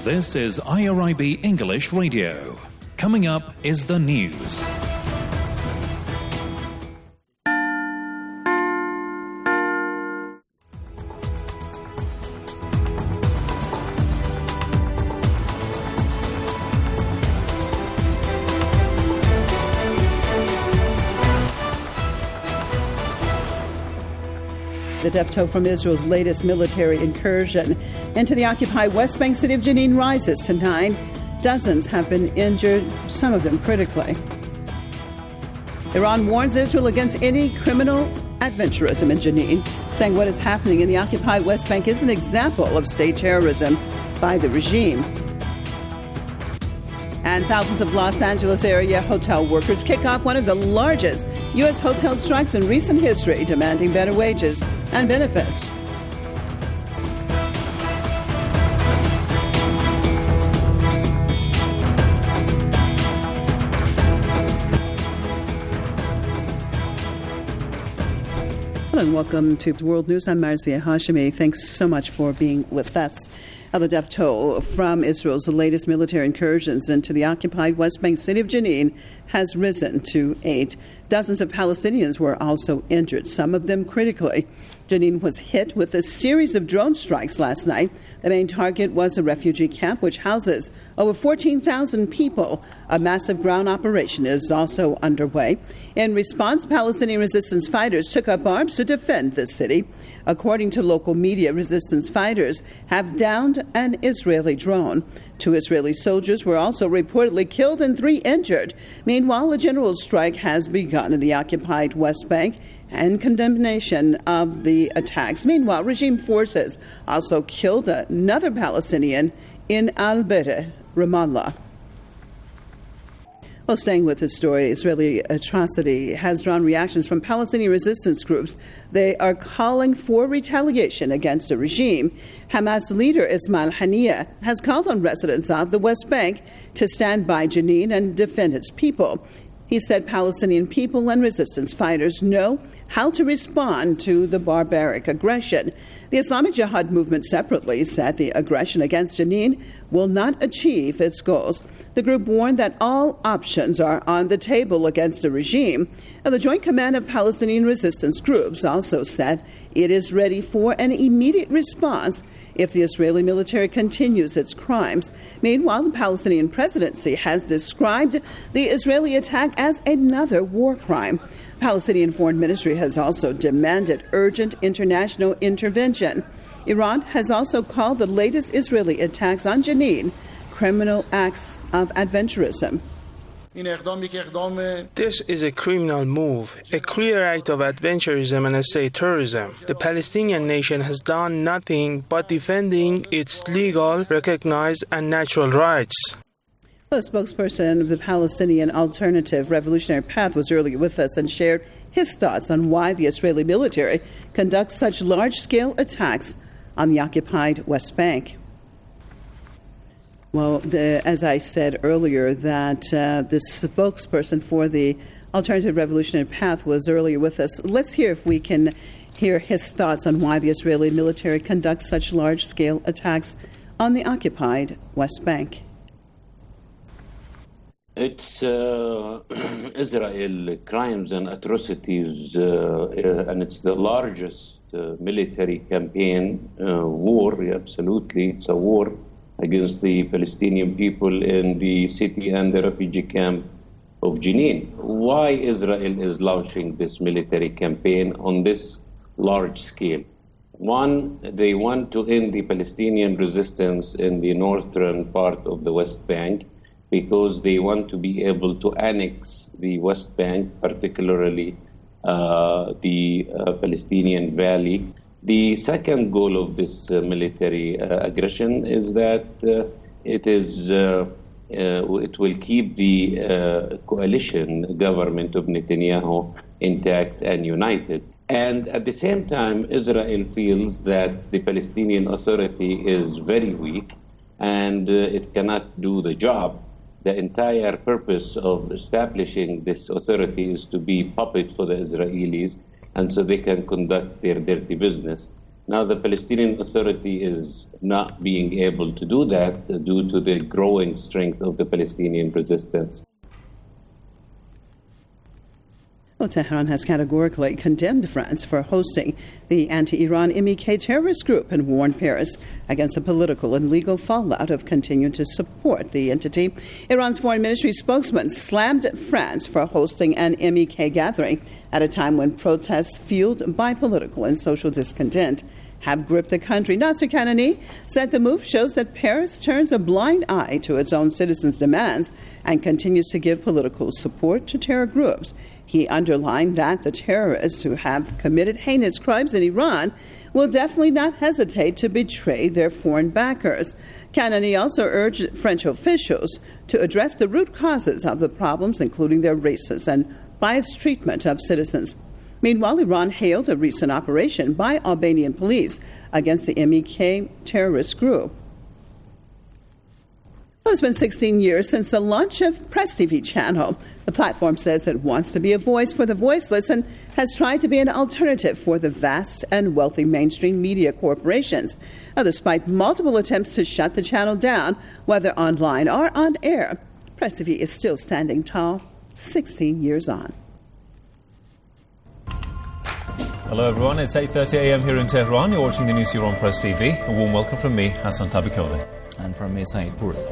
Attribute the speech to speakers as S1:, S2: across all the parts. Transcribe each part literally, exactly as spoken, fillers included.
S1: This is I R I B English Radio. Coming up is the news.
S2: The death toll from Israel's latest military incursion into the occupied West Bank city of Jenin rises to nine. Dozens have been injured, some of them critically. Iran warns Israel against any criminal adventurism in Jenin, saying what is happening in the occupied West Bank is an example of state terrorism by the regime. And thousands of Los Angeles area hotel workers kick off one of the largest U S hotel strikes in recent history, demanding better wages and benefits. Hello and welcome to World News. I'm Marzia Hashemi. Thanks so much for being with us. The death toll from Israel's latest military incursions into the occupied West Bank city of Jenin has risen to eight. Dozens of Palestinians were also injured, some of them critically. Jenin was hit with a series of drone strikes last night. The main target was a refugee camp which houses over fourteen thousand people. A massive ground operation is also underway. In response, Palestinian resistance fighters took up arms to defend the city. According to local media, resistance fighters have downed an Israeli drone. Two Israeli soldiers were also reportedly killed and three injured. Meanwhile, a general strike has begun in the occupied West Bank and condemnation of the attacks. Meanwhile, regime forces also killed another Palestinian in Al-Bere, Ramallah. Well, staying with this story, Israeli atrocity has drawn reactions from Palestinian resistance groups. They are calling for retaliation against the regime. Hamas leader Ismail Haniyeh has called on residents of the West Bank to stand by Jenin and defend its people. He said Palestinian people and resistance fighters know how to respond to the barbaric aggression. The Islamic Jihad movement separately said the aggression against Jenin will not achieve its goals. The group warned that all options are on the table against the regime. And the Joint Command of Palestinian Resistance Groups also said it is ready for an immediate response if the Israeli military continues its crimes. Meanwhile, the Palestinian presidency has described the Israeli attack as another war crime. Palestinian Foreign Ministry has also demanded urgent international intervention. Iran has also called the latest Israeli attacks on Jenin criminal acts of adventurism.
S3: This is a criminal move, a clear act of adventurism and state terrorism. The Palestinian nation has done nothing but defending its legal, recognized, and natural rights.
S2: The spokesperson of the Palestinian Alternative Revolutionary Path was earlier with us and shared his thoughts on why the Israeli military conducts such large-scale attacks on the occupied West Bank. Well, the, as I said earlier, that uh, the spokesperson for the Alternative Revolutionary Path was earlier with us. Let's hear if we can hear his thoughts on why the Israeli military conducts such large-scale attacks on the occupied West Bank.
S4: It's uh, Israel crimes and atrocities, uh, uh, and it's the largest uh, military campaign, uh, war, absolutely. It's a war against the Palestinian people in the city and the refugee camp of Jenin. Why Israel is launching this military campaign on this large scale? One, they want to end the Palestinian resistance in the northern part of the West Bank because they want to be able to annex the West Bank, particularly uh, the uh, Palestinian Valley. The second goal of this uh, military uh, aggression is that uh, it is uh, uh, it will keep the uh, coalition government of Netanyahu intact and united. And at the same time, Israel feels that the Palestinian Authority is very weak and uh, it cannot do the job. The entire purpose of establishing this authority is to be puppet for the Israelis, and so they can conduct their dirty business. Now, the Palestinian Authority is not being able to do that due to the growing strength of the Palestinian resistance.
S2: Well, Tehran has categorically condemned France for hosting the anti-Iran M E K terrorist group and warned Paris against the political and legal fallout of continuing to support the entity. Iran's foreign ministry spokesman slammed France for hosting an M E K gathering at a time when protests fueled by political and social discontent have gripped the country. Nasser Kanani said the move shows that Paris turns a blind eye to its own citizens' demands and continues to give political support to terror groups. He underlined that the terrorists who have committed heinous crimes in Iran will definitely not hesitate to betray their foreign backers. Kanani also urged French officials to address the root causes of the problems, including their racist and biased treatment of citizens. Meanwhile, Iran hailed a recent operation by Albanian police against the M E K terrorist group. Well, it's been sixteen years since the launch of Press T V channel. The platform says it wants to be a voice for the voiceless and has tried to be an alternative for the vast and wealthy mainstream media corporations. Now, despite multiple attempts to shut the channel down, whether online or on air, Press T V is still standing tall, sixteen years on.
S5: Hello everyone, it's eight thirty a.m. here in Tehran. You're watching the news here on Press T V. A warm welcome from me, Hassan Tabakoli.
S6: And from me, Saeed Purta.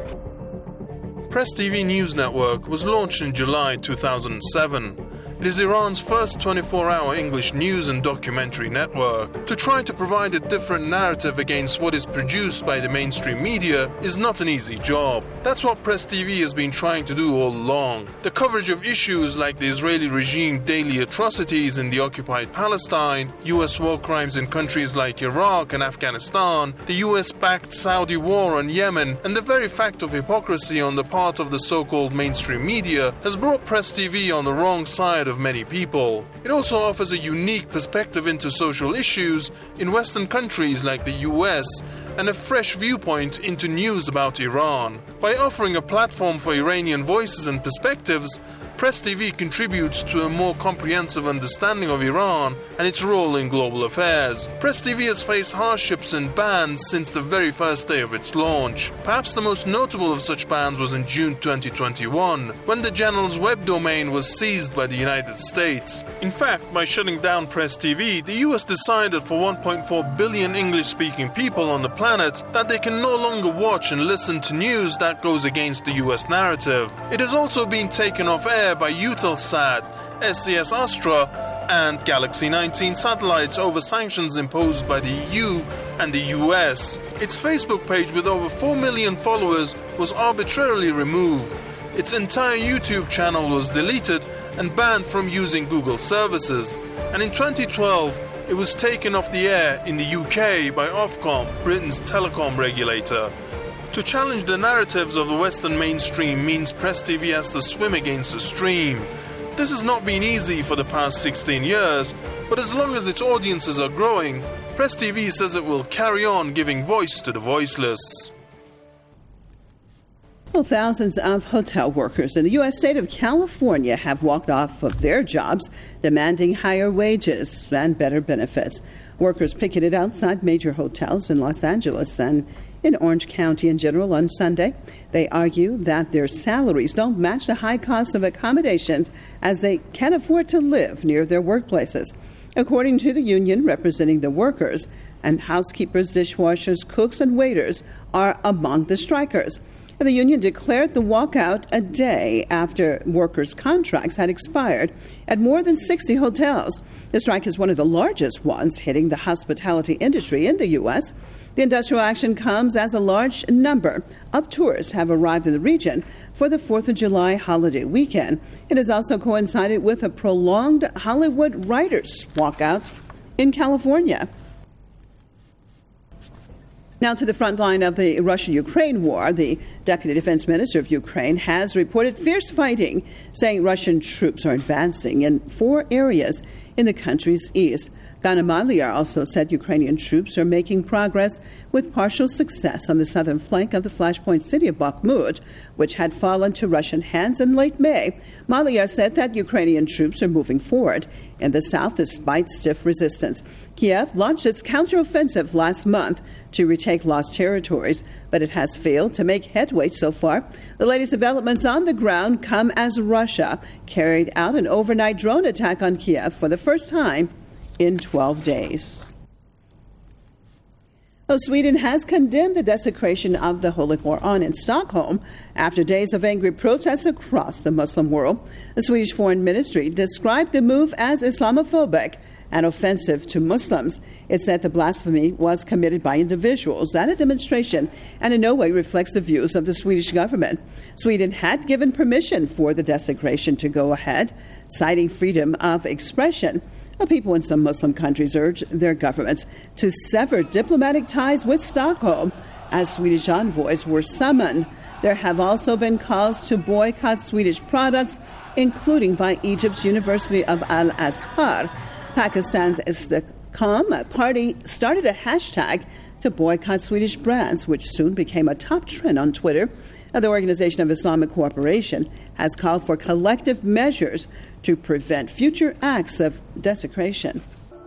S3: Press T V News Network was launched in July two thousand seven. It is Iran's first twenty-four hour English news and documentary network. To try to provide a different narrative against what is produced by the mainstream media is not an easy job. That's what Press T V has been trying to do all along. The coverage of issues like the Israeli regime daily atrocities in the occupied Palestine, U S war crimes in countries like Iraq and Afghanistan, the U S-backed Saudi war on Yemen, and the very fact of hypocrisy on the part of the so-called mainstream media has brought Press T V on the wrong side of many people. It also offers a unique perspective into social issues in Western countries like the U S and a fresh viewpoint into news about Iran. By offering a platform for Iranian voices and perspectives, Press T V contributes to a more comprehensive understanding of Iran and its role in global affairs. Press T V has faced hardships and bans since the very first day of its launch. Perhaps the most notable of such bans was in June twenty twenty-one, when the channel's web domain was seized by the United States. In fact, by shutting down Press T V, the U S decided for one point four billion English-speaking people on the planet that they can no longer watch and listen to news that goes against the U S narrative. It has also been taken off air by Eutelsat, S C S Astra, and Galaxy nineteen satellites over sanctions imposed by the E U and the U S. Its Facebook page with over four million followers was arbitrarily removed. Its entire YouTube channel was deleted and banned from using Google services. And in twenty twelve, it was taken off the air in the U K by Ofcom, Britain's telecom regulator. To challenge the narratives of the Western mainstream means Press T V has to swim against the stream. This has not been easy for the past sixteen years, but as long as its audiences are growing, Press T V says it will carry on giving voice to the voiceless.
S2: Well, thousands of hotel workers in the U S state of California have walked off of their jobs, demanding higher wages and better benefits. Workers picketed outside major hotels in Los Angeles and in Orange County in general on Sunday. They argue that their salaries don't match the high cost of accommodations as they can't afford to live near their workplaces. According to the union representing the workers, and housekeepers, dishwashers, cooks, and waiters are among the strikers. The union declared the walkout a day after workers' contracts had expired at more than sixty hotels. The strike is one of the largest ones hitting the hospitality industry in the U S. The industrial action comes as a large number of tourists have arrived in the region for the fourth of July holiday weekend. It has also coincided with a prolonged Hollywood writers' walkout in California. Now to the front line of the Russia-Ukraine war. The Deputy Defense Minister of Ukraine has reported fierce fighting, saying Russian troops are advancing in four areas in the country's east. Gana Maliar also said Ukrainian troops are making progress with partial success on the southern flank of the flashpoint city of Bakhmut, which had fallen to Russian hands in late May. Maliar said that Ukrainian troops are moving forward in the south despite stiff resistance. Kiev launched its counteroffensive last month to retake lost territories, but it has failed to make headway so far. The latest developments on the ground come as Russia carried out an overnight drone attack on Kiev for the first time in twelve days. Well, Sweden has condemned the desecration of the Holy Quran in Stockholm after days of angry protests across the Muslim world. The Swedish Foreign Ministry described the move as Islamophobic and offensive to Muslims. It said the blasphemy was committed by individuals at a demonstration and in no way reflects the views of the Swedish government. Sweden had given permission for the desecration to go ahead, citing freedom of expression. Well, people in some Muslim countries urge their governments to sever diplomatic ties with Stockholm as Swedish envoys were summoned. There have also been calls to boycott Swedish products, including by Egypt's University of Al-Azhar. Pakistan's Istiqam party started a hashtag to boycott Swedish brands, which soon became a top trend on Twitter. The Organization of Islamic Cooperation has called for collective measures to prevent future acts of desecration.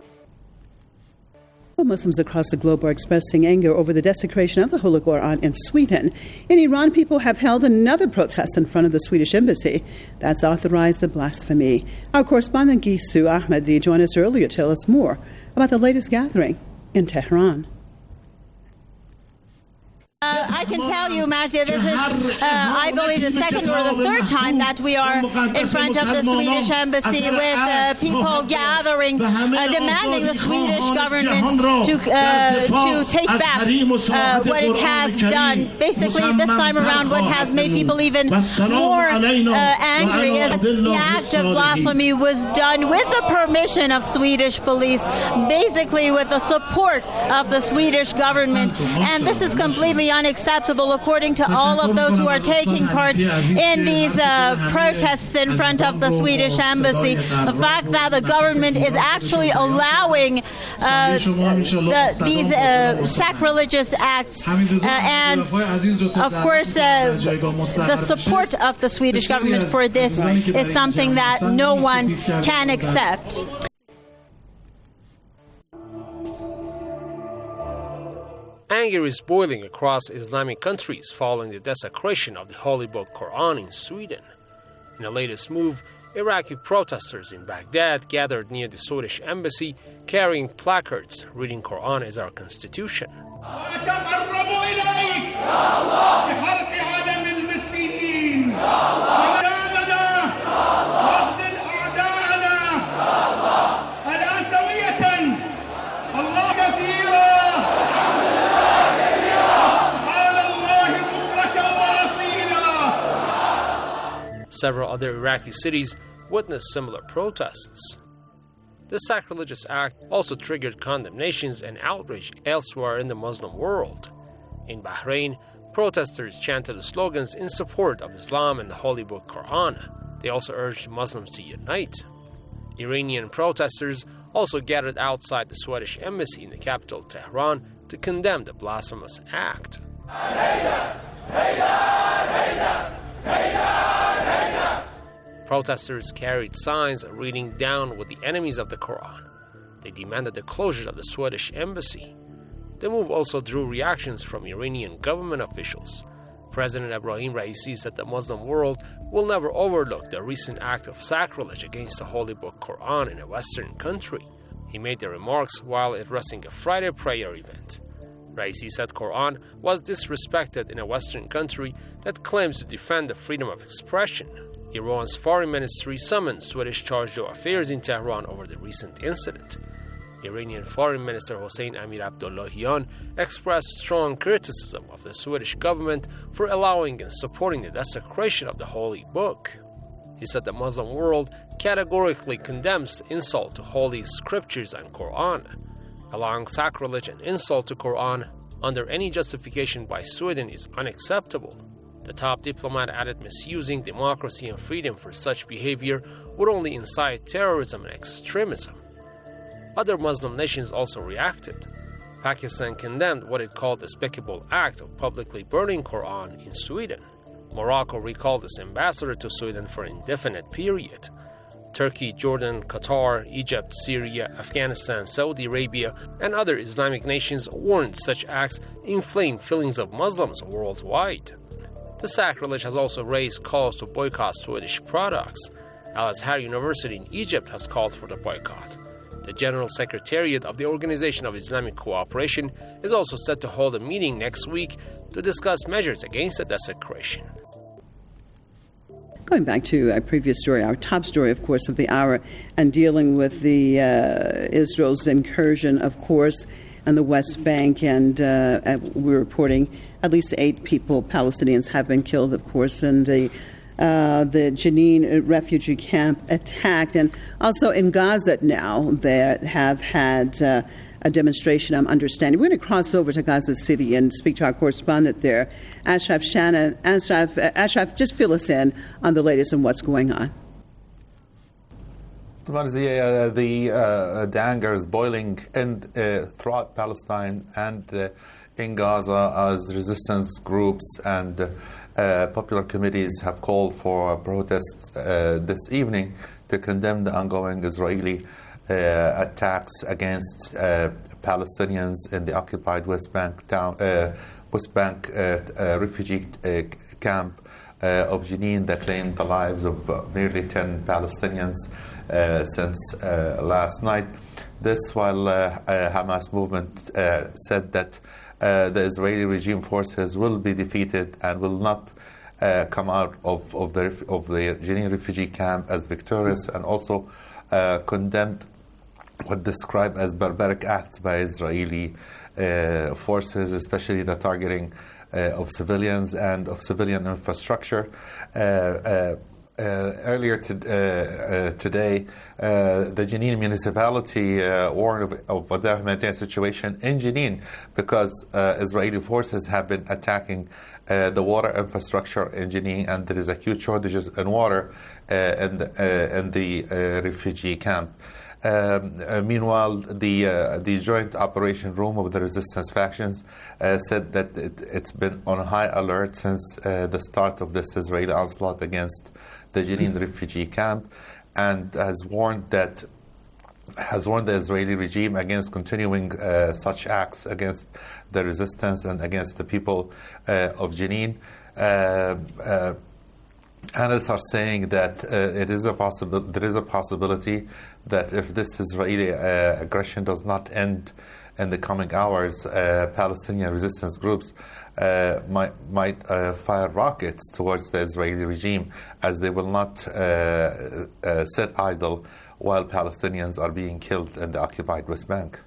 S2: Well, Muslims across the globe are expressing anger over the desecration of the Holy Quran in Sweden. In Iran, people have held another protest in front of the Swedish embassy that's authorized the blasphemy. Our correspondent Gisu Ahmadi joined us earlier to tell us more about the latest gathering in Tehran.
S7: Uh, I can tell you, Marcia, this is, uh, I believe, the second or the third time that we are in front of the Swedish embassy with uh, people gathering, uh, demanding the Swedish government to uh, to take back uh, what it has done. Basically, this time around, what has made people even more uh, angry is that the act of blasphemy was done with the permission of Swedish police, basically with the support of the Swedish government. And this is completely unacceptable according to all of those who are taking part in these uh, protests in front of the Swedish embassy. The fact that the government is actually allowing uh, the, these uh, sacrilegious acts uh, and of course uh, the support of the Swedish government for this is something that no one can accept.
S8: Anger is boiling across Islamic countries following the desecration of the Holy Book Quran in Sweden. In the latest move, Iraqi protesters in Baghdad gathered near the Swedish embassy carrying placards reading Quran is our constitution. Several other Iraqi cities witnessed similar protests. This sacrilegious act also triggered condemnations and outrage elsewhere in the Muslim world. In Bahrain, protesters chanted the slogans in support of Islam and the Holy Book Quran. They also urged Muslims to unite. Iranian protesters also gathered outside the Swedish embassy in the capital Tehran to condemn the blasphemous act. Protesters carried signs reading "Down with the enemies of the Quran." They demanded the closure of the Swedish embassy. The move also drew reactions from Iranian government officials. President Ebrahim Raisi said the Muslim world will never overlook the recent act of sacrilege against the Holy Book Quran in a Western country. He made the remarks while addressing a Friday prayer event. Raisi said Quran was disrespected in a Western country that claims to defend the freedom of expression. Iran's foreign ministry summoned Swedish chargé d'affaires in Tehran over the recent incident. Iranian Foreign Minister Hossein Amir Abdullahian expressed strong criticism of the Swedish government for allowing and supporting the desecration of the Holy Book. He said the Muslim world categorically condemns insult to holy scriptures and Quran. Allowing sacrilege and insult to Quran under any justification by Sweden is unacceptable. The top diplomat added misusing democracy and freedom for such behavior would only incite terrorism and extremism. Other Muslim nations also reacted. Pakistan condemned what it called the despicable act of publicly burning Quran in Sweden. Morocco recalled its ambassador to Sweden for an indefinite period. Turkey, Jordan, Qatar, Egypt, Syria, Afghanistan, Saudi Arabia, and other Islamic nations warned such acts inflame feelings of Muslims worldwide. The sacrilege has also raised calls to boycott Swedish products. Al-Azhar University in Egypt has called for the boycott. The General Secretariat of the Organization of Islamic Cooperation is also set to hold a meeting next week to discuss measures against the desecration.
S2: Going back to our previous story, our top story, of course, of the hour, and dealing with the uh, Israel's incursion, of course, on the West Bank, and uh, we're reporting at least eight people, Palestinians, have been killed, of course, in the uh, the Jenin refugee camp attacked, and also in Gaza now they have had uh, a demonstration, I'm understanding. We're going to cross over to Gaza City and speak to our correspondent there, Ashraf Shannon. Ashraf, uh, Ashraf, just fill us in on the latest and what's going on.
S9: Uh, the, uh, the anger is boiling in, uh, throughout Palestine and uh, in Gaza as resistance groups and uh, popular committees have called for protests uh, this evening to condemn the ongoing Israeli Uh, attacks against uh, Palestinians in the occupied West Bank town, uh, West Bank uh, uh, refugee uh, camp uh, of Jenin that claimed the lives of uh, nearly ten Palestinians uh, since uh, last night. This while uh, uh, Hamas movement uh, said that uh, the Israeli regime forces will be defeated and will not uh, come out of, of the of the Jenin refugee camp as victorious, and also uh, condemned what described as barbaric acts by Israeli uh, forces, especially the targeting uh, of civilians and of civilian infrastructure. Uh, uh, uh, earlier to, uh, uh, today, uh, the Jenin municipality uh, warned of, of a humanitarian situation in Jenin because uh, Israeli forces have been attacking uh, the water infrastructure in Jenin, and there is acute shortages in water uh, in the, uh, in the uh, refugee camp. Um, uh, meanwhile, the uh, the Joint Operation Room of the resistance factions uh, said that it, it's been on high alert since uh, the start of this Israeli onslaught against the Jenin mm-hmm. refugee camp, and has warned that has warned the Israeli regime against continuing uh, such acts against the resistance and against the people uh, of Jenin. Uh, uh, Analysts are saying that uh, it is a possible there is a possibility that if this Israeli uh, aggression does not end in the coming hours, uh, Palestinian resistance groups uh, might might uh, fire rockets towards the Israeli regime, as they will not uh, uh, sit idle while Palestinians are being killed in the occupied West Bank.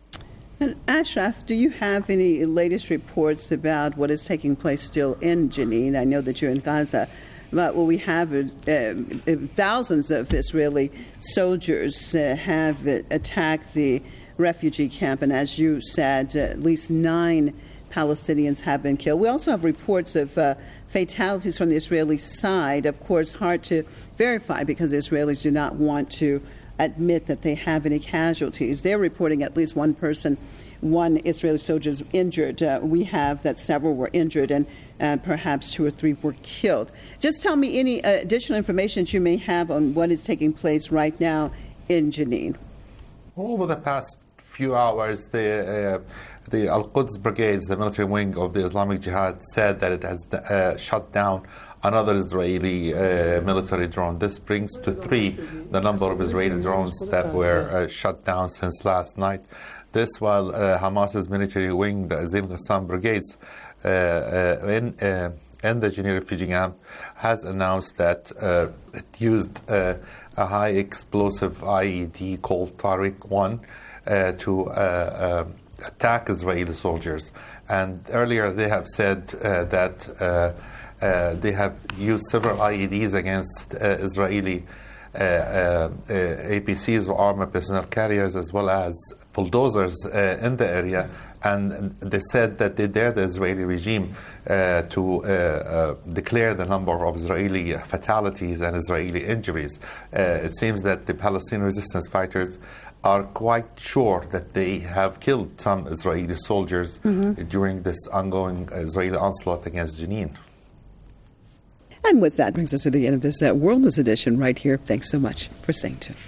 S2: And Ashraf, do you have any latest reports about what is taking place still in Jenin? I know that you're in Gaza. But what we have, uh, uh, thousands of Israeli soldiers uh, have uh, attacked the refugee camp, and as you said, uh, at least nine Palestinians have been killed. We also have reports of uh, fatalities from the Israeli side. Of course, hard to verify because the Israelis do not want to admit that they have any casualties. They're reporting at least one person, one Israeli soldier is injured. Uh, we have that several were injured, and uh, perhaps two or three were killed. Just tell me any uh, additional information that you may have on what is taking place right now in Jenin.
S9: Over the past few hours, the uh, the Al-Quds Brigades, the military wing of the Islamic Jihad, said that it has uh, shut down another Israeli uh, military drone. This brings to three the number of Israeli drones that were uh, shut down since last night. This while uh, Hamas's military wing, the Azim Qassam Brigades, uh, uh, in, uh, in the Jenin refugee camp, has announced that uh, it used uh, a high explosive I E D called Tariq one uh, to uh, uh, attack Israeli soldiers. And earlier they have said uh, that uh, uh, they have used several I E Ds against uh, Israeli uh, uh, uh, A P Cs, or armored personnel carriers, as well as bulldozers uh, in the area. And they said that they dare the Israeli regime uh, to uh, uh, declare the number of Israeli fatalities and Israeli injuries. Uh, it seems that the Palestinian resistance fighters are quite sure that they have killed some Israeli soldiers mm-hmm. during this ongoing Israeli onslaught against Jenin.
S2: And with that brings us to the end of this uh, World News edition right here. Thanks so much for staying tuned.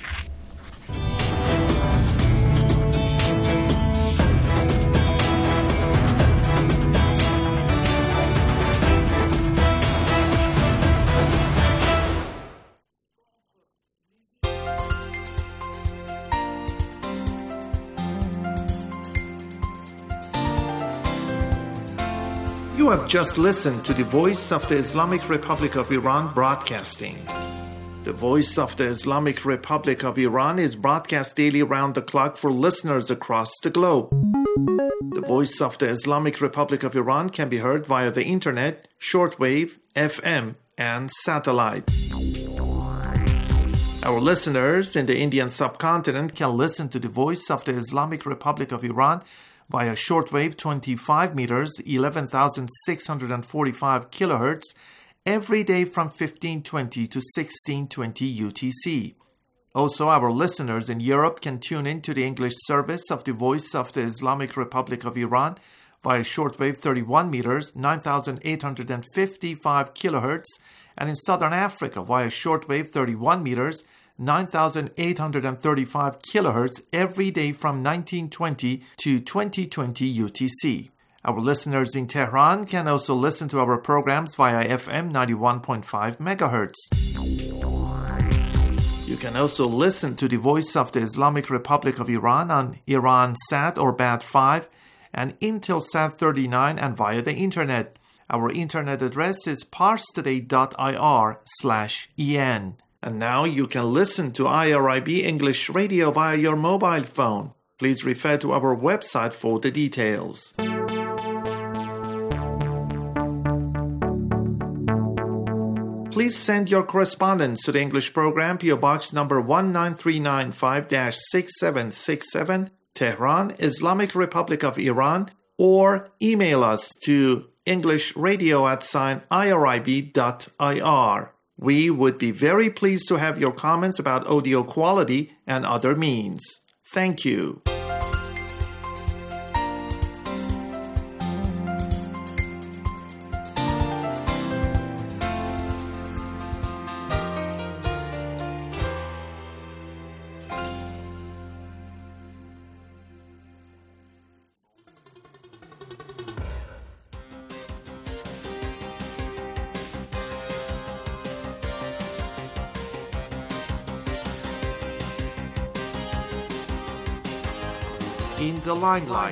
S10: You have just listened to the Voice of the Islamic Republic of Iran broadcasting. The Voice of the Islamic Republic of Iran is broadcast daily round the clock for listeners across the globe. The Voice of the Islamic Republic of Iran can be heard via the internet, shortwave, F M, and satellite. Our listeners in the Indian subcontinent can listen to the Voice of the Islamic Republic of Iran via shortwave twenty-five meters, eleven thousand six hundred forty-five kilohertz, every day from fifteen twenty to sixteen twenty U T C. Also, our listeners in Europe can tune in to the English service of the Voice of the Islamic Republic of Iran via shortwave thirty-one meters, nine thousand eight hundred fifty-five kilohertz, and in Southern Africa via shortwave thirty-one meters, nine thousand eight hundred thirty-five kilohertz every day from nineteen twenty to twenty twenty U T C. Our listeners in Tehran can also listen to our programs via F M ninety-one point five megahertz. You can also listen to the Voice of the Islamic Republic of Iran on Iransat or B A T five and Intelsat thirty-nine and via the internet. Our internet address is parstoday.ir slash en. And now you can listen to I R I B English Radio via your mobile phone. Please refer to our website for the details. Please send your correspondence to the English program, P O Box number one nine three nine five dash six seven six seven, Tehran, Islamic Republic of Iran, or email us to englishradio at sign irib dot ir. We would be very pleased to have your comments about audio quality and other means. Thank you. In the limelight.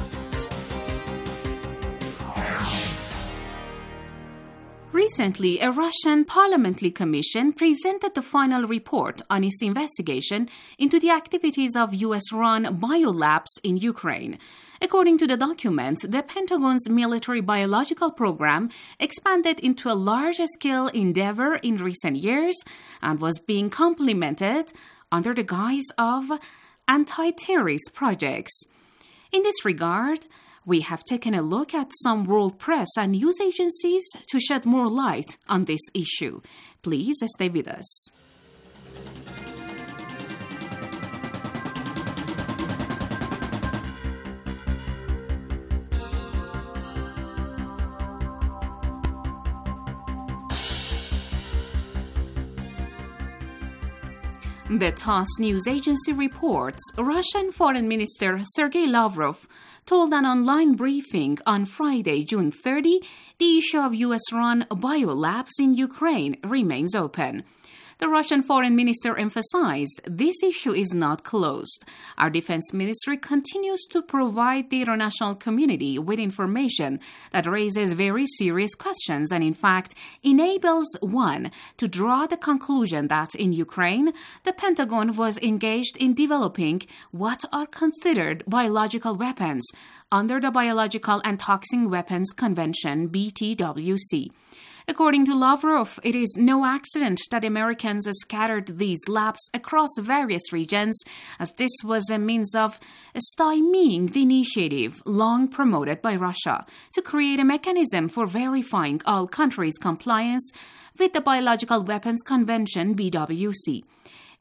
S11: Recently, a Russian parliamentary commission presented the final report on its investigation into the activities of U S-run biolabs in Ukraine. According to the documents, the Pentagon's military biological program expanded into a large-scale endeavor in recent years and was being complemented under the guise of anti-terrorist projects. In this regard, we have taken a look at some world press and news agencies to shed more light on this issue. Please stay with us. The TASS news agency reports Russian Foreign Minister Sergei Lavrov told an online briefing on Friday, June thirtieth, the issue of U S-run biolabs in Ukraine remains open. The Russian foreign minister emphasized this issue is not closed. Our defense ministry continues to provide the international community with information that raises very serious questions and, in fact, enables one to draw the conclusion that in Ukraine, the Pentagon was engaged in developing what are considered biological weapons under the Biological and Toxic Weapons Convention, B T W C. According to Lavrov, it is no accident that Americans scattered these labs across various regions, as this was a means of stymieing the initiative long promoted by Russia to create a mechanism for verifying all countries' compliance with the Biological Weapons Convention, B W C.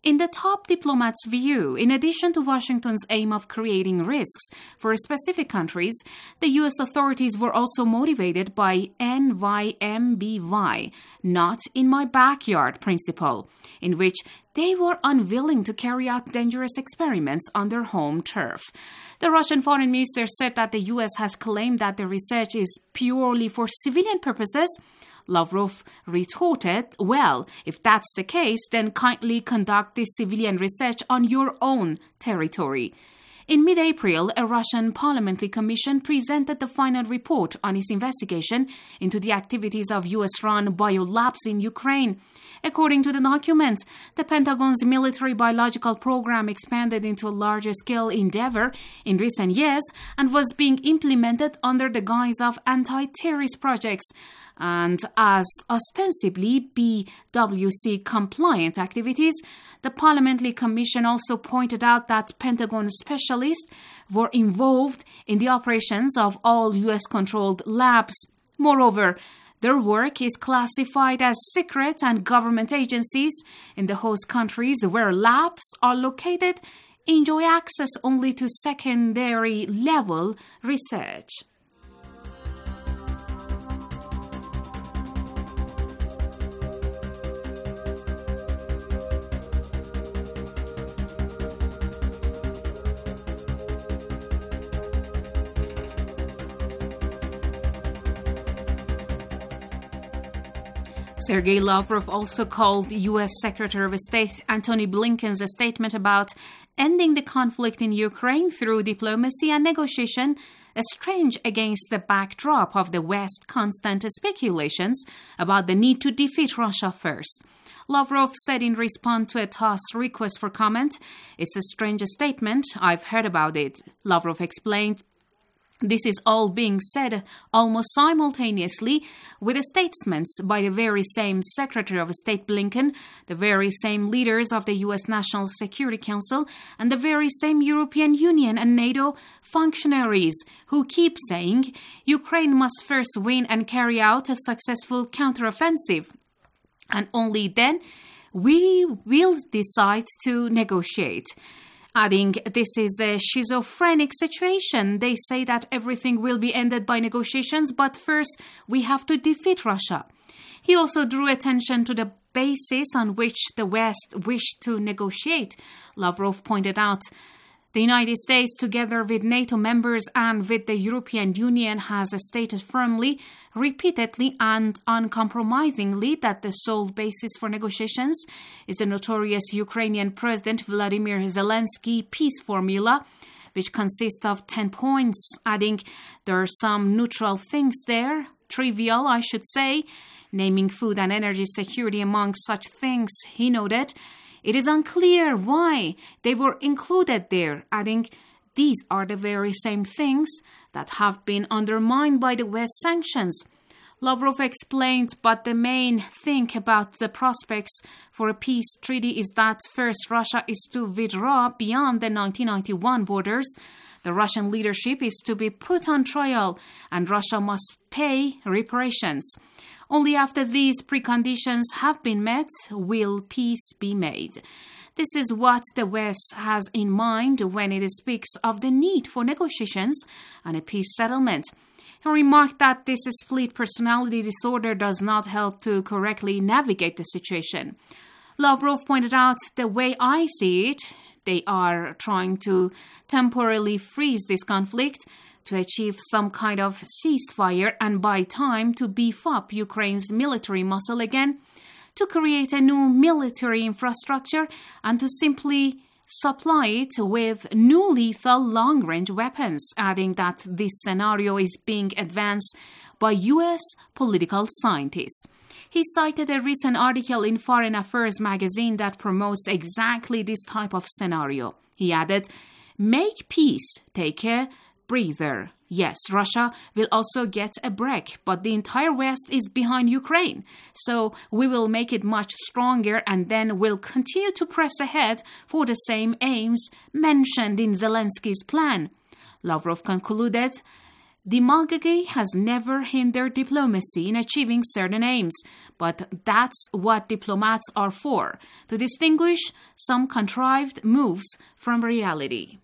S11: In the top diplomat's view, in addition to Washington's aim of creating risks for specific countries, the U S authorities were also motivated by N Y M B Y, not in my backyard principle, in which they were unwilling to carry out dangerous experiments on their home turf. The Russian foreign minister said that the U S has claimed that the research is purely for civilian purposes. Lavrov retorted, well, if that's the case, then kindly conduct this civilian research on your own territory. In mid-April, a Russian parliamentary commission presented the final report on its investigation into the activities of U S-run biolabs in Ukraine. According to the document, the Pentagon's military biological program expanded into a larger-scale endeavor in recent years and was being implemented under the guise of anti-terrorist projects and as ostensibly B W C-compliant activities. The Parliamentary Commission also pointed out that Pentagon specialists were involved in the operations of all U S-controlled labs. Moreover, their work is classified as secret, and government agencies in the host countries where labs are located enjoy access only to secondary-level research. Sergei Lavrov also called U S Secretary of State Antony Blinken's statement about ending the conflict in Ukraine through diplomacy and negotiation strange against the backdrop of the West's constant speculations about the need to defeat Russia first. Lavrov said in response to a T A S request for comment, "It's a strange statement. I've heard about it." Lavrov explained, "This is all being said almost simultaneously with statements by the very same Secretary of State Blinken, the very same leaders of the U S National Security Council, and the very same European Union and NATO functionaries who keep saying Ukraine must first win and carry out a successful counteroffensive. And only then we will decide to negotiate." Adding, "This is a schizophrenic situation. They say that everything will be ended by negotiations, but first we have to defeat Russia." He also drew attention to the basis on which the West wished to negotiate. Lavrov pointed out, "The United States, together with NATO members and with the European Union, has stated firmly, repeatedly and uncompromisingly that the sole basis for negotiations is the notorious Ukrainian President Vladimir Zelensky peace formula, which consists of ten points." Adding, "There are some neutral things there, trivial, I should say, naming food and energy security among such things," he noted. "It is unclear why they were included there," adding, "These are the very same things that have been undermined by the West sanctions." Lavrov explained, "But the main thing about the prospects for a peace treaty is that first Russia is to withdraw beyond the nineteen ninety-one borders, the Russian leadership is to be put on trial, and Russia must pay reparations. Only after these preconditions have been met will peace be made." This is what the West has in mind when it speaks of the need for negotiations and a peace settlement. He remarked that this split personality disorder does not help to correctly navigate the situation. Lavrov pointed out, "The way I see it, they are trying to temporarily freeze this conflict to achieve some kind of ceasefire and buy time to beef up Ukraine's military muscle again, to create a new military infrastructure, and to simply supply it with new lethal long-range weapons," adding that this scenario is being advanced by U S political scientists. He cited a recent article in Foreign Affairs magazine that promotes exactly this type of scenario. He added, "Make peace take a breather. Yes, Russia will also get a break, but the entire West is behind Ukraine. So we will make it much stronger, and then we'll continue to press ahead for the same aims mentioned in Zelensky's plan." Lavrov concluded, Demagoguery has never hindered diplomacy in achieving certain aims, but that's what diplomats are for, to distinguish some contrived moves from reality.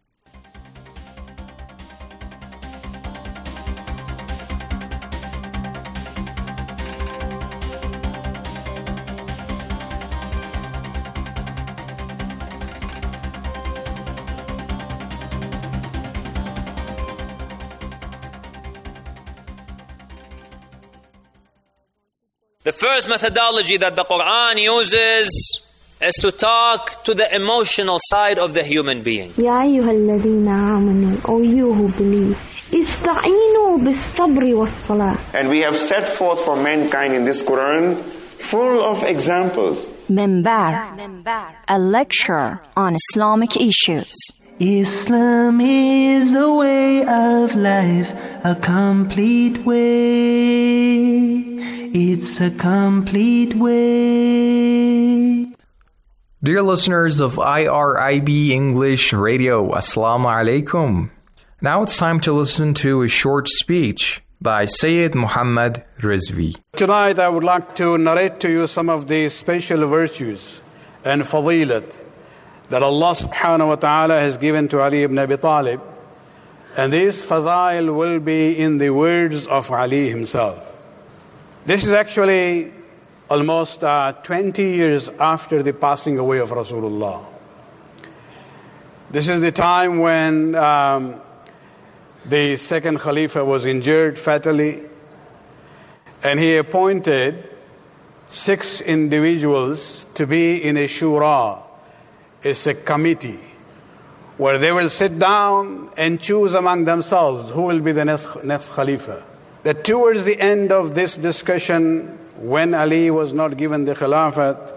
S12: The first methodology that the Quran uses is to talk to the emotional side of the human being.
S13: يا أيها الذين آمنوا, O you who believe, استعينوا بالصبر والصلاة.
S14: And we have set forth for mankind in this Quran full of examples.
S15: Minbar, a lecture on Islamic issues.
S16: Islam is a way of life, a complete way. It's a complete way.
S17: Dear listeners of I R I B English Radio, Assalamu alaikum. Now it's time to listen to a short speech by Sayyid Muhammad Rizvi.
S18: Tonight I would like to narrate to you some of the special virtues and fadilat that Allah subhanahu wa ta'ala has given to Ali ibn Abi Talib. And these fazail will be in the words of Ali himself. This is actually almost uh, twenty years after the passing away of Rasulullah. This is the time when um, the second Khalifa was injured fatally, and he appointed six individuals to be in a shura. It's a committee where they will sit down and choose among themselves who will be the next, next Khalifa. That towards the end of this discussion, when Ali was not given the Khilafat,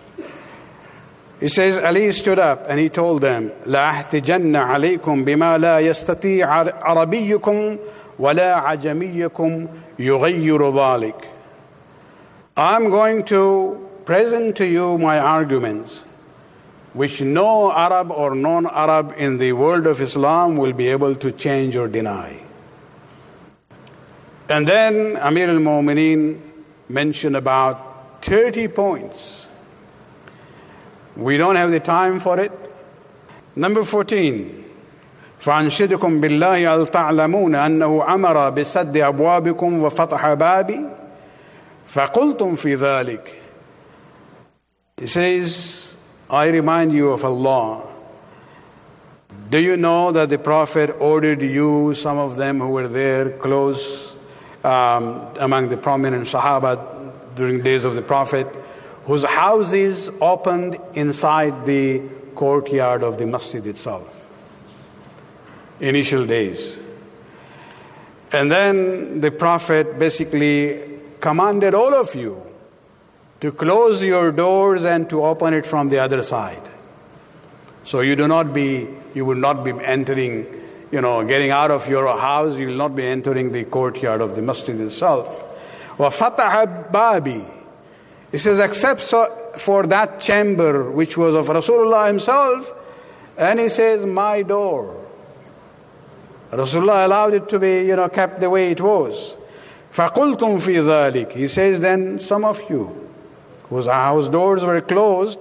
S18: he says, Ali stood up and he told them, لا أحتجن عليكم بما لا يستطيع عربيكم ولا عجميكم يغير ذلك. I'm going to present to you my arguments, which no Arab or non-Arab in the world of Islam will be able to change or deny. And then Amir al-Mu'mineen mentioned about thirty points. We don't have the time for it. Number fourteen. فَأَنْشِدُكُمْ بِاللَّهِ أَلْ تَعْلَمُونَ أَنَّهُ أَمَرَ بِسَدِّ أَبْوَابِكُمْ وَفَتَحَ بَابِي فَقُلْتُمْ فِي ذَلِكَ. He says, I remind you of Allah. Do you know that the Prophet ordered you, some of them who were there close, Um, among the prominent Sahaba during the days of the Prophet, whose houses opened inside the courtyard of the masjid itself, initial days. And then the Prophet basically commanded all of you to close your doors and to open it from the other side. So you do not be, you will not be entering, you know, getting out of your house, you will not be entering the courtyard of the masjid itself. وَفَتَحَ بَابِي. He says, except so for that chamber which was of Rasulullah himself, and he says, my door. Rasulullah allowed it to be, you know, kept the way it was. فَقُلْتُمْ فِي ذَلِكَ. He says, then some of you, whose house doors were closed,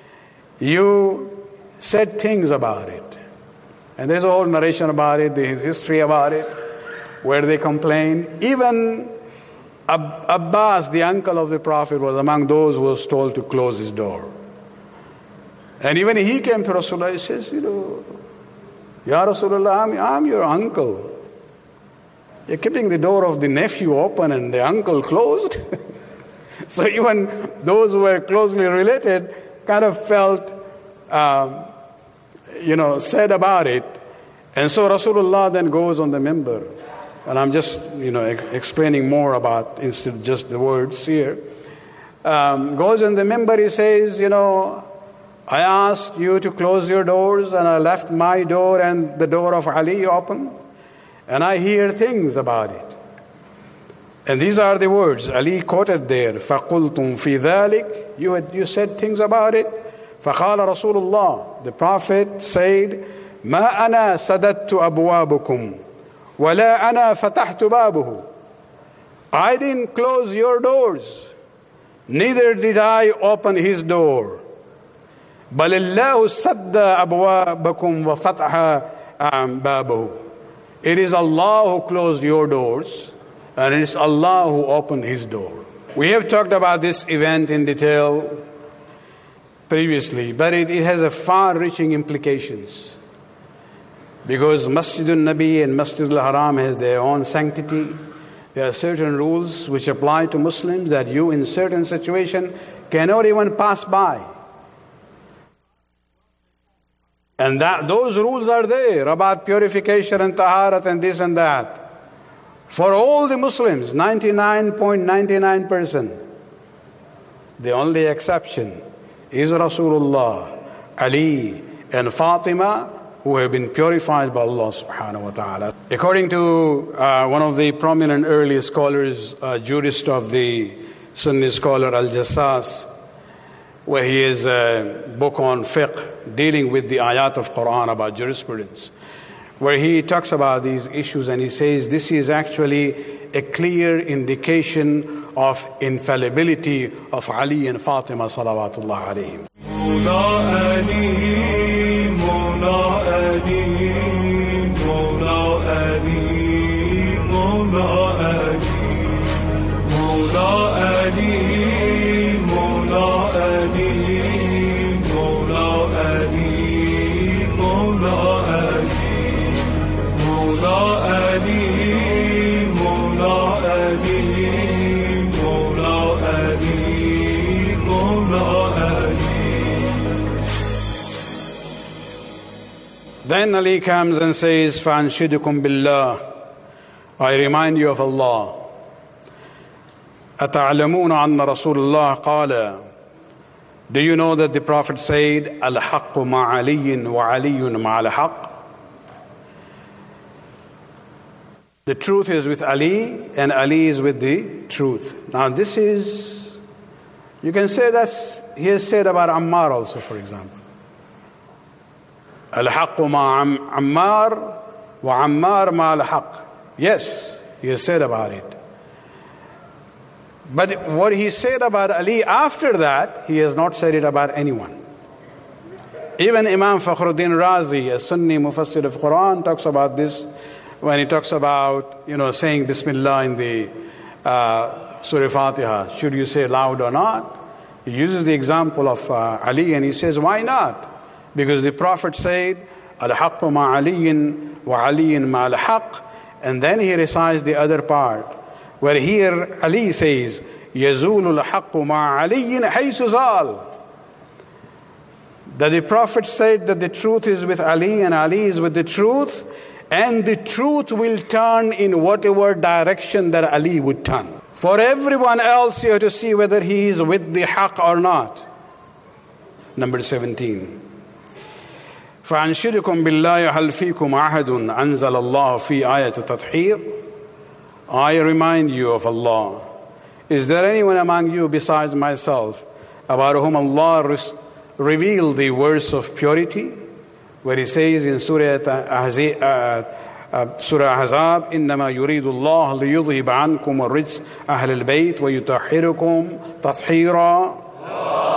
S18: you said things about it. And there's a whole narration about it, there's history about it, where they complain. Even Ab- Abbas, the uncle of the Prophet, was among those who was told to close his door. And even he came to Rasulullah, he says, you know, Ya Rasulullah, I'm, I'm your uncle. You're keeping the door of the nephew open and the uncle closed. So even those who were closely related kind of felt um, you know, said about it. And so Rasulullah then goes on the minbar. And I'm just, you know, ex- explaining more about, instead of just the words here. Um, goes on the minbar, he says, you know, I asked you to close your doors and I left my door and the door of Ali open. And I hear things about it. And these are the words Ali quoted there. فَقُلْتُمْ فِي ذَلِكَ. You, had, you said things about it. فقال رسول الله, the Prophet said, ما أنا سددت أبوابكم وَلَا أَنَا فَتَحْتُ بَابُهُ. I didn't close your doors, neither did I open his door. بَلِ اللَّهُ سَدَّ أَبْوَابَكُمْ وَفَتَحَ بَابَهُ. It is Allah who closed your doors, and it is Allah who opened his door. We have talked about this event in detail previously, but it, it has a far-reaching implications. Because Masjidul Nabi and Masjidul Haram has their own sanctity. There are certain rules which apply to Muslims that you in certain situation cannot even pass by. And that those rules are there about purification and taharat and this and that. For all the Muslims, ninety-nine point nine nine percent. The only exception is Rasulullah, Ali and Fatima, who have been purified by Allah subhanahu wa ta'ala. According to uh, one of the prominent early scholars, uh, jurist of the Sunni scholar Al-Jassas, where he has a book on fiqh dealing with the ayat of Quran about jurisprudence, where he talks about these issues and he says this is actually a clear indication of infallibility of Ali and Fatima salawatullah alayhim. Then Ali comes and says, فَأَنْشِدُكُمْ بِاللَّهِ, I remind you of Allah. أَتَعْلَمُونَ أَنَّ رَسُولَ اللَّهِ قَالَ, do you know that the Prophet said, الْحَقُّ مَعَ عَلِيٍّ وَعَلِيٌّ مَعَ الْحَقِّ? The truth is with Ali and Ali is with the truth. Now this is, you can say that he has said about Ammar also, for example. الحق مع عمار وعمار مع الحق. Yes, he has said about it. But what he said about Ali after that, he has not said it about anyone. Even Imam Fakhruddin Razi, a Sunni Mufassir of Quran, talks about this when he talks about, you know, saying Bismillah in the uh, Surah Fatiha. Should you say loud or not? He uses the example of uh, Ali and he says, why not? Because the Prophet said, Al-Haqqu ma aliyin wa aliyin ma al-haqq. And then he recites the other part, where here Ali says, Yazulu al-haqqu ma aliyin haythu zal. That the Prophet said that the truth is with Ali and Ali is with the truth, and the truth will turn in whatever direction that Ali would turn. For everyone else, you have to see whether he is with the haqq or not. Number seventeen. فَأَنْشِدُكُمْ بِاللَّهِ هَلْ فِيكُمْ عَهَدٌ أَنزَلَ اللَّهُ فِي آيَةِ تَطْهِيرٍ. I remind you of Allah. Is there anyone among you besides myself about whom Allah re- revealed the verse of purity? Where he says in Surah Ahzab, uh, uh, Surah Ahzab, إِنَّمَا يُرِيدُ اللَّهُ لِيُذْهِبَ عَنْكُمُ الرِّجْسَ أَهْلَ الْبَيْتِ وَيُطَهِّرَكُمْ تَطْهِيرًا.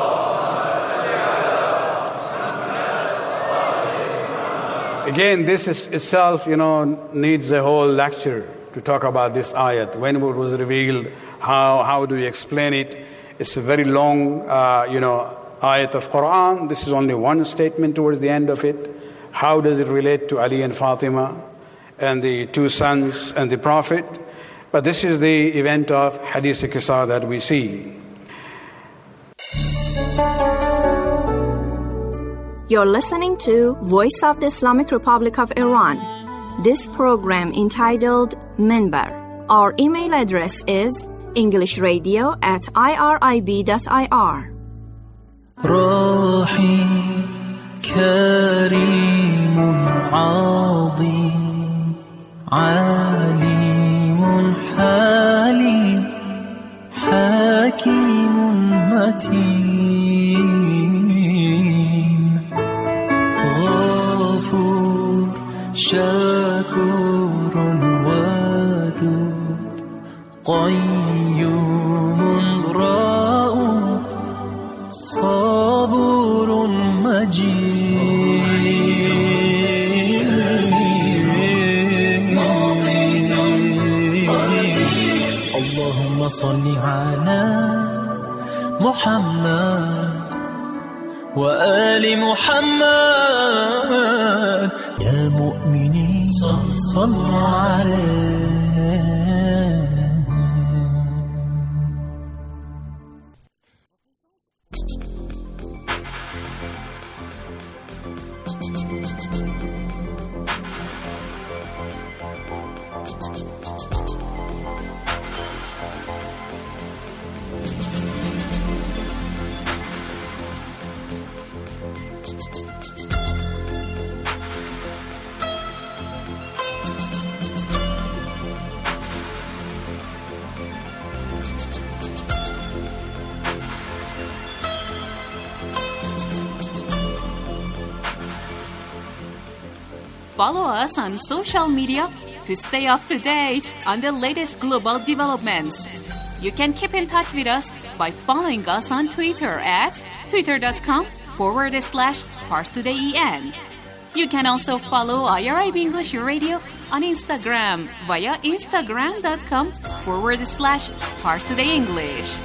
S18: Again, this is itself, you know, needs a whole lecture to talk about this ayat. When it was revealed, how how do you explain it? It's a very long, uh, you know, ayat of Quran. This is only one statement towards the end of it. How does it relate to Ali and Fatima and the two sons and the Prophet? But this is the event of Hadith Qissa that we see.
S15: You're listening to Voice of the Islamic Republic of Iran. This program entitled Minbar. Our email address is englishradio at irib.ir.
S16: رحيم كريم عظيم عليم حليم حكيم متين غفور شكور قيوم رؤوف صبور مجيد اللهم صل على محمد وآل محمد يا مؤمنين صلوا عليه.
S11: Follow us on social media to stay up to date on the latest global developments. You can keep in touch with us by following us on Twitter at twitter.com forward slash ParsTodayEN. You can also follow I R I B English Radio on Instagram via instagram.com forward slash ParsTodayEnglish.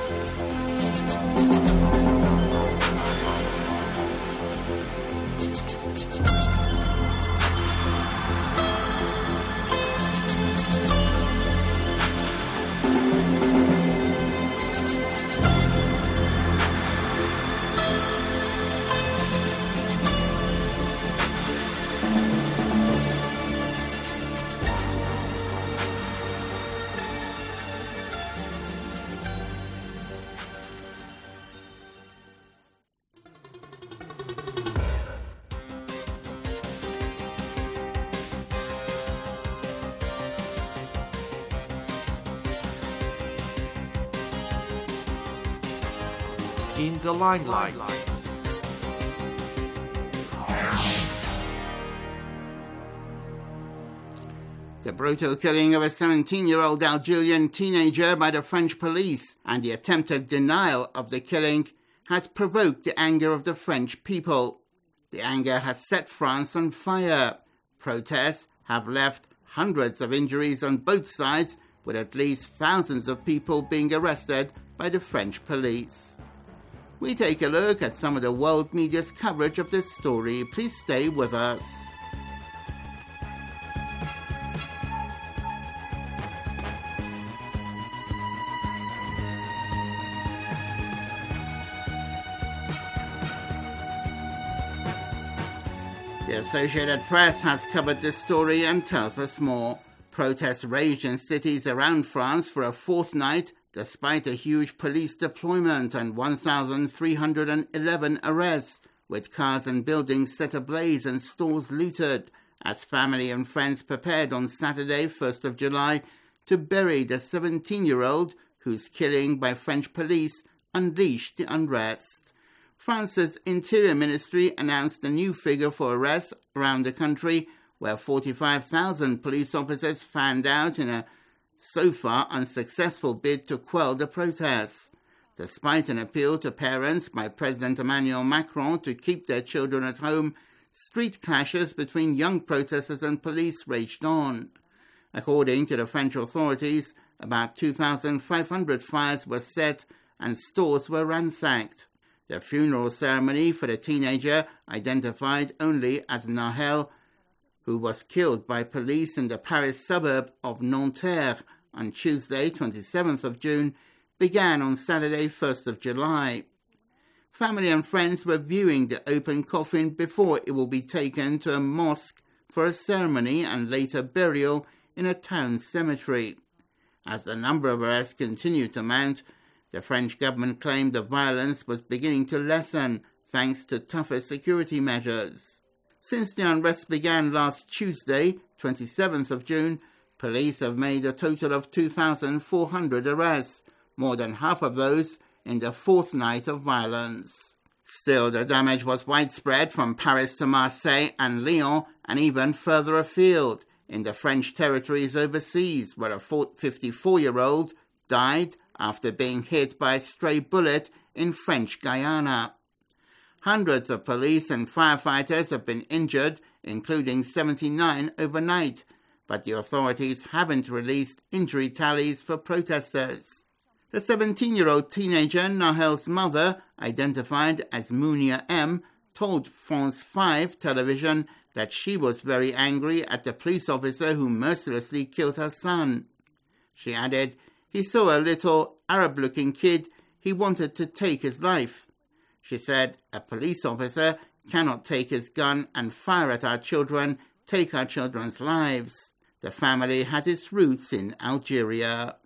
S10: In the limelight.
S19: The brutal killing of a seventeen-year-old Algerian teenager by the French police and the attempted denial of the killing has provoked the anger of the French people. The anger has set France on fire. Protests have left hundreds of injuries on both sides, with at least thousands of people being arrested by the French police. We take a look at some of the world media's coverage of this story. Please stay with us. The Associated Press has covered this story and tells us more. Protests raged in cities around France for a fourth night, despite a huge police deployment and one thousand three hundred eleven arrests, with cars and buildings set ablaze and stores looted, as family and friends prepared on Saturday, first of July, to bury the seventeen-year-old whose killing by French police unleashed the unrest. France's Interior Ministry announced a new figure for arrests around the country, where forty-five thousand police officers fanned out in a so far unsuccessful bid to quell the protests. Despite an appeal to parents by President Emmanuel Macron to keep their children at home, street clashes between young protesters and police raged on. According to the French authorities, about two thousand five hundred fires were set and stores were ransacked. The funeral ceremony for the teenager, identified only as Nahel, who was killed by police in the Paris suburb of Nanterre on Tuesday, twenty-seventh of June, began on Saturday, first of July. Family and friends were viewing the open coffin before it will be taken to a mosque for a ceremony and later burial in a town cemetery. As the number of arrests continued to mount, the French government claimed the violence was beginning to lessen thanks to tougher security measures. Since the unrest began last Tuesday, twenty-seventh of June, police have made a total of two thousand four hundred arrests, more than half of those in the fourth night of violence. Still, the damage was widespread from Paris to Marseille and Lyon and even further afield. in the French territories overseas, where a fifty-four-year-old died after being hit by a stray bullet in French Guyana. Hundreds of police and firefighters have been injured, including seventy-nine overnight, but the authorities haven't released injury tallies for protesters. The seventeen-year-old teenager, Nahel's mother, identified as Munia M., told France five television that she was very angry at the police officer who mercilessly killed her son. She added, "He saw a little Arab-looking kid. He wanted to take his life." She said, "A police officer cannot take his gun and fire at our children, take our children's lives." The family has its roots in Algeria.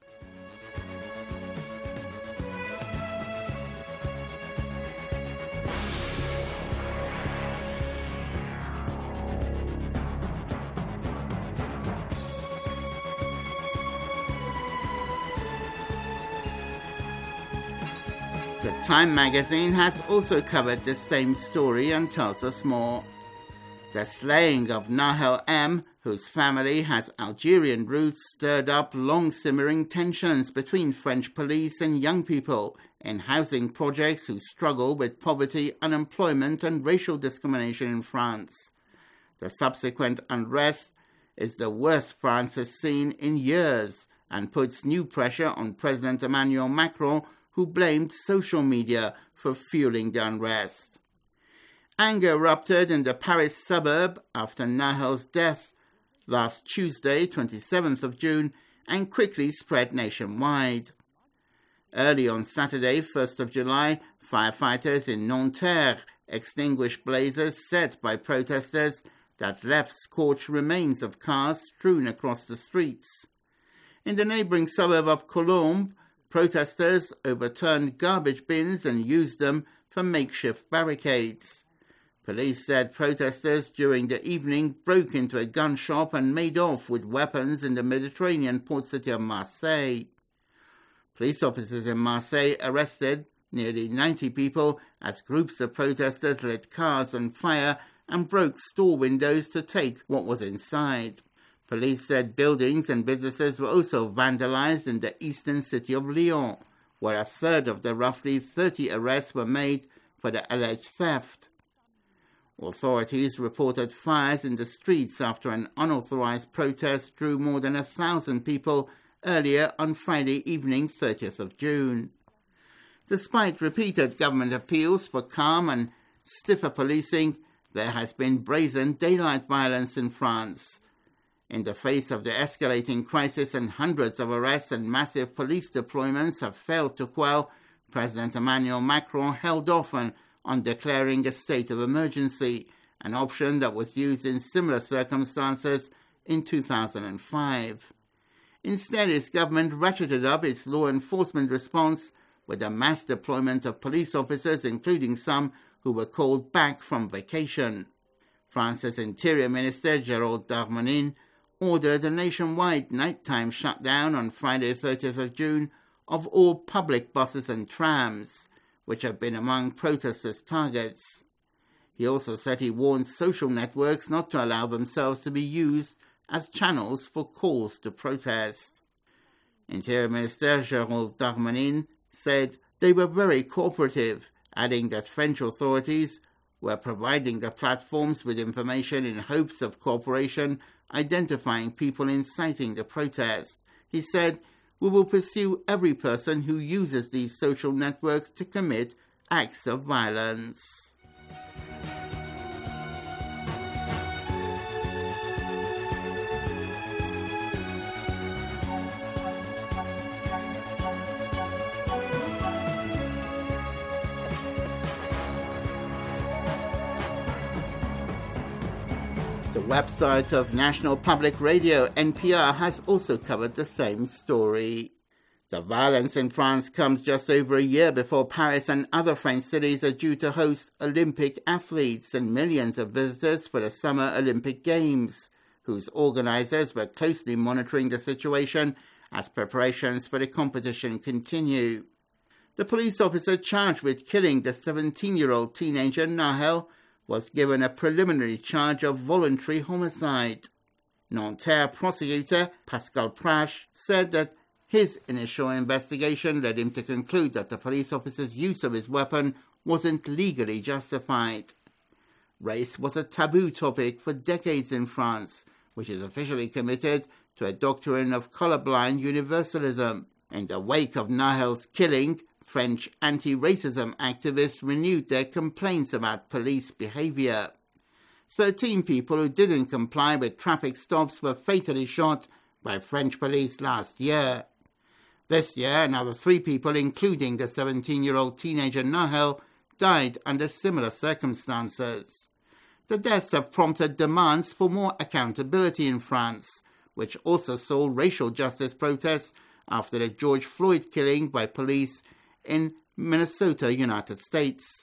S19: The Time magazine has also covered the same story and tells us more. The slaying of Nahel M., whose family has Algerian roots, stirred up long-simmering tensions between French police and young people in housing projects who struggle with poverty, unemployment and racial discrimination in France. The subsequent unrest is the worst France has seen in years and puts new pressure on President Emmanuel Macron, who blamed social media for fueling the unrest. Anger erupted in the Paris suburb after Nahel's death last Tuesday, twenty-seventh of June, and quickly spread nationwide. Early on Saturday, first of July, firefighters in Nanterre extinguished blazes set by protesters that left scorched remains of cars strewn across the streets. In the neighbouring suburb of Colombes, protesters overturned garbage bins and used them for makeshift barricades. Police said protesters during the evening broke into a gun shop and made off with weapons in the Mediterranean port city of Marseille. Police officers in Marseille arrested nearly ninety people as groups of protesters lit cars on fire and broke store windows to take what was inside. Police said buildings and businesses were also vandalized in the eastern city of Lyon, where a third of the roughly thirty arrests were made for the alleged theft. Authorities reported fires in the streets after an unauthorized protest drew more than a thousand people earlier on Friday evening, thirtieth of June. Despite repeated government appeals for calm and stiffer policing, there has been brazen daylight violence in France. In the face of the escalating crisis and hundreds of arrests and massive police deployments have failed to quell, President Emmanuel Macron held off on, on declaring a state of emergency, an option that was used in similar circumstances in two thousand five. Instead, his government ratcheted up its law enforcement response with a mass deployment of police officers, including some who were called back from vacation. France's Interior Minister, Gérald Darmanin, ordered a nationwide nighttime shutdown on Friday, thirtieth of June, of all public buses and trams, which have been among protesters' targets. He also said he warned social networks not to allow themselves to be used as channels for calls to protest. Interior Minister Gérald Darmanin said they were very cooperative, adding that French authorities were providing the platforms with information in hopes of cooperation, identifying people inciting the protest. He said, "We will pursue every person who uses these social networks to commit acts of violence." The website of National Public Radio, N P R, has also covered the same story. The violence in France comes just over a year before Paris and other French cities are due to host Olympic athletes and millions of visitors for the Summer Olympic Games, whose organizers were closely monitoring the situation as preparations for the competition continue. The police officer charged with killing the seventeen-year-old teenager Nahel was given a preliminary charge of voluntary homicide. Nanterre prosecutor Pascal Prache said that his initial investigation led him to conclude that the police officer's use of his weapon wasn't legally justified. Race was a taboo topic for decades in France, which is officially committed to a doctrine of colorblind universalism. In the wake of Nahel's killing, French anti-racism activists renewed their complaints about police behavior. Thirteen people who didn't comply with traffic stops were fatally shot by French police last year. This year, another three people, including the seventeen-year-old teenager Nahel, died under similar circumstances. The deaths have prompted demands for more accountability in France, which also saw racial justice protests after the George Floyd killing by police in Minnesota, United States.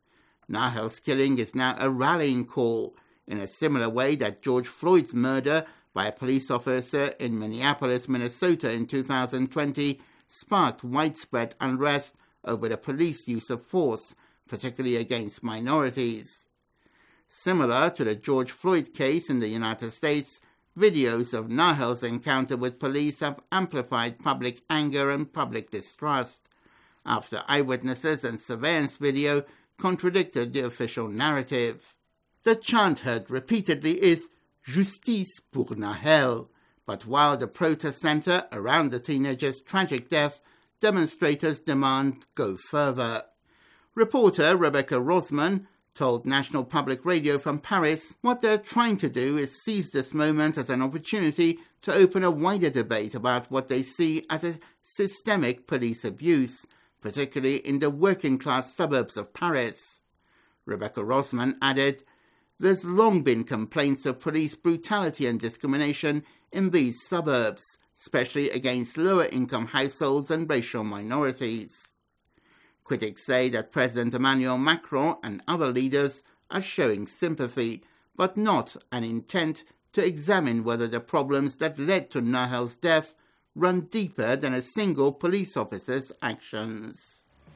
S19: Nahel's killing is now a rallying call, in a similar way that George Floyd's murder by a police officer in Minneapolis, Minnesota in two thousand twenty sparked widespread unrest over the police use of force, particularly against minorities. Similar to the George Floyd case in the United States, videos of Nahel's encounter with police have amplified public anger and public distrust, after eyewitnesses and surveillance video contradicted the official narrative. The chant heard repeatedly is Justice pour Nahel, but while the protests center around the teenager's tragic death, demonstrators demand go further. Reporter Rebecca Rosman told National Public Radio from Paris what they're trying to do is seize this moment as an opportunity to open a wider debate about what they see as a systemic police abuse, particularly in the working-class suburbs of Paris. Rebecca Rosman added, "There's long been complaints of police brutality and discrimination in these suburbs, especially against lower-income households and racial minorities." Critics say that President Emmanuel Macron and other leaders are showing sympathy, but not an intent to examine whether the problems that led to Nahel's death run deeper than a single police officer's actions.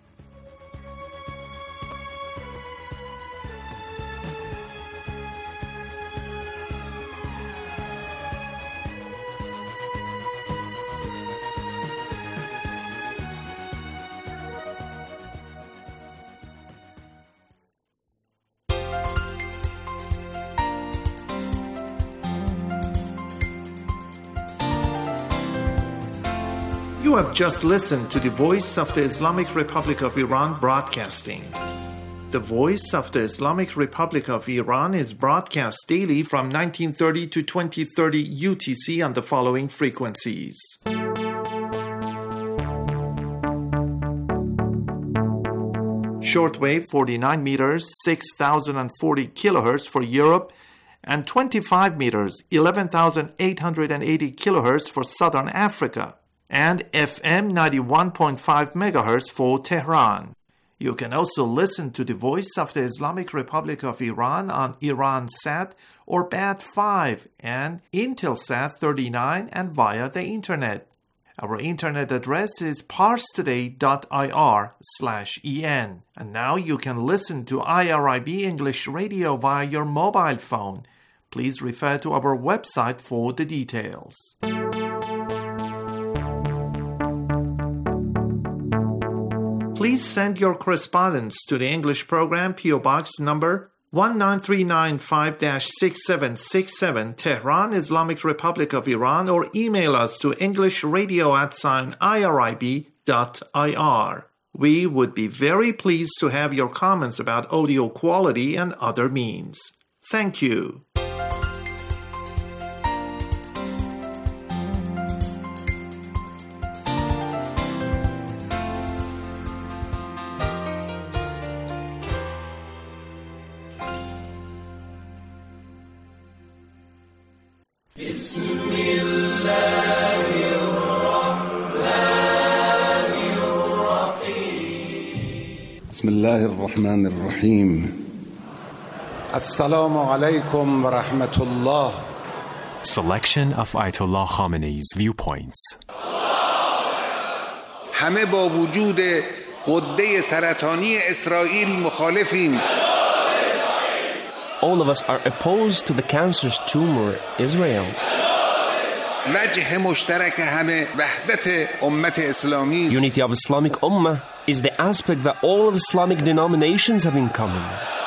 S10: You have just listened to the Voice of the Islamic Republic of Iran broadcasting. The Voice of the Islamic Republic of Iran is broadcast daily from nineteen thirty to twenty thirty U T C on the following frequencies. Shortwave forty-nine meters, six thousand forty kilohertz for Europe, and twenty-five meters, eleven thousand eight hundred eighty kilohertz for Southern Africa, and F M ninety-one point five megahertz for Tehran. You can also listen to the Voice of the Islamic Republic of Iran on Iransat or B A T five and Intelsat thirty-nine and via the Internet. Our internet address is parstoday.ir slash en. And now you can listen to I R I B English Radio via your mobile phone. Please refer to our website for the details. Please send your correspondence to the English program, P O Box number one nine three nine five dash six seven six seven, Tehran, Islamic Republic of Iran, or email us to englishradio at sign irib dot ir. We would be very pleased to have your comments about audio quality and other means. Thank you.
S20: بسم الله الرحمن الرحيم السلام عليكم ورحمة الله.
S21: Selection of Ayatollah Khamenei's viewpoints.
S20: همه با وجود غده سرطانی اسرائیل مخالفیم.
S22: All of us are opposed to the cancerous tumor Israel.
S20: وجه مشترک همه وحدت امت اسلامی است.
S1: Unity of Islamic Ummah is the aspect that all of Islamic denominations have in common.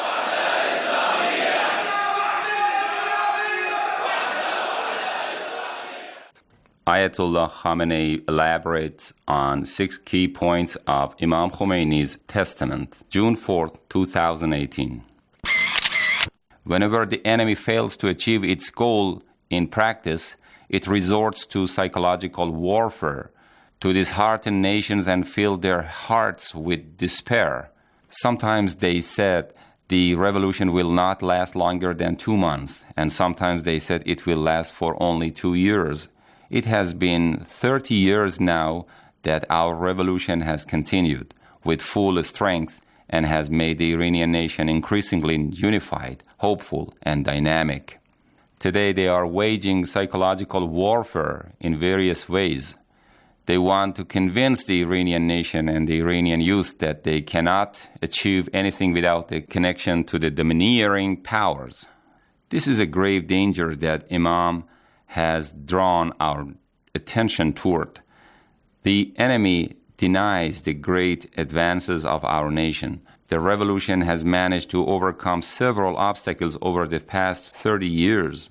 S22: Ayatollah Khamenei elaborates on six key points of Imam Khomeini's testament, June fourth, twenty eighteen. Whenever the enemy fails to achieve its goal in practice, it resorts to psychological warfare to dishearten nations and fill their hearts with despair. Sometimes they said the revolution will not last longer than two months, and sometimes they said it will last for only two years. It has been thirty years now that our revolution has continued with full strength and has made the Iranian nation increasingly unified, hopeful, and dynamic. Today they are waging psychological warfare in various ways. They want to convince the Iranian nation and the Iranian youth that they cannot achieve anything without a connection to the domineering powers. This is a grave danger that Imam has drawn our attention toward. The enemy denies the great advances of our nation. The revolution has managed to overcome several obstacles over the past thirty years.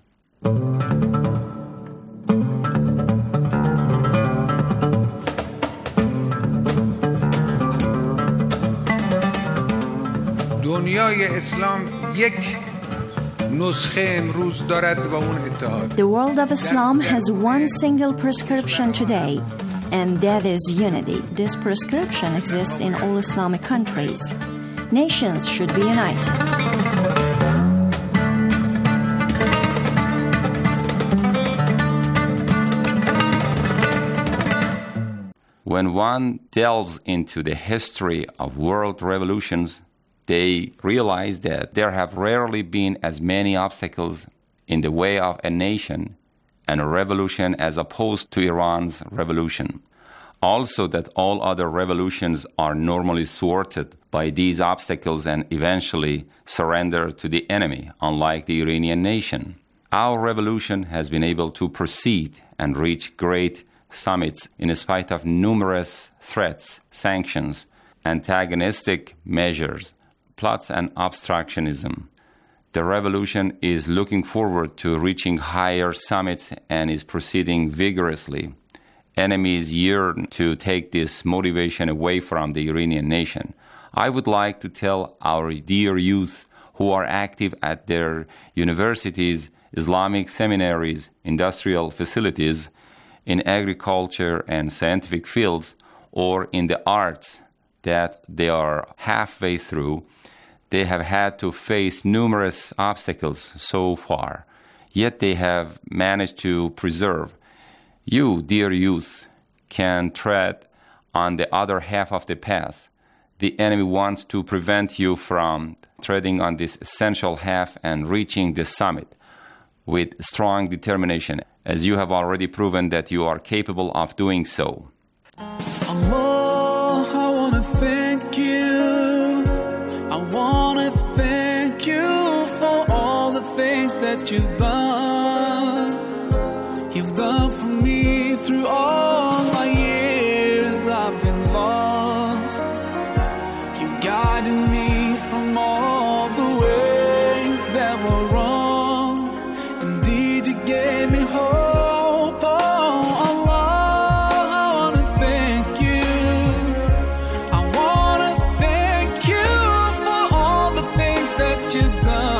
S20: دنیای اسلام یک
S15: The world of Islam has one single prescription today, and that is unity. This prescription exists in all Islamic countries. Nations should be united.
S22: When one delves into the history of world revolutions, they realize that there have rarely been as many obstacles in the way of a nation and a revolution as opposed to Iran's revolution. Also, that all other revolutions are normally thwarted by these obstacles and eventually surrender to the enemy, unlike the Iranian nation. Our revolution has been able to proceed and reach great summits in spite of numerous threats, sanctions, antagonistic measures, plots and obstructionism. The revolution is looking forward to reaching higher summits and is proceeding vigorously. Enemies yearn to take this motivation away from the Iranian nation. I would like to tell our dear youth who are active at their universities, Islamic seminaries, industrial facilities, in agriculture and scientific fields, or in the arts, that they are halfway through. They have had to face numerous obstacles so far, yet they have managed to preserve. You, dear youth, can tread on the other half of the path. The enemy wants to prevent you from treading on this essential half and reaching the summit with strong determination, as you have already proven that you are capable of doing so.
S16: Allah, I want to thank you. I want to thank you for all the things that you've done. You've done for me through all my years I've been lost. You guided me from all the ways that were wrong. Indeed, you gave me hope. Oh, Allah, I want to thank you. I want to thank you for all the things that you've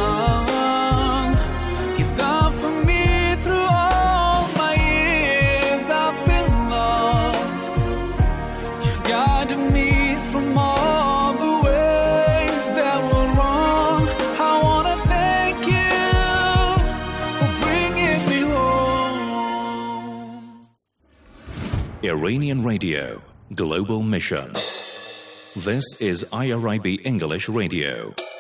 S16: done. You've done for me through all my years I've been lost. You've guided me from all the ways that were wrong. I want to thank you for bringing me home.
S23: Iranian Radio, Global Mission. This is I R I B English Radio.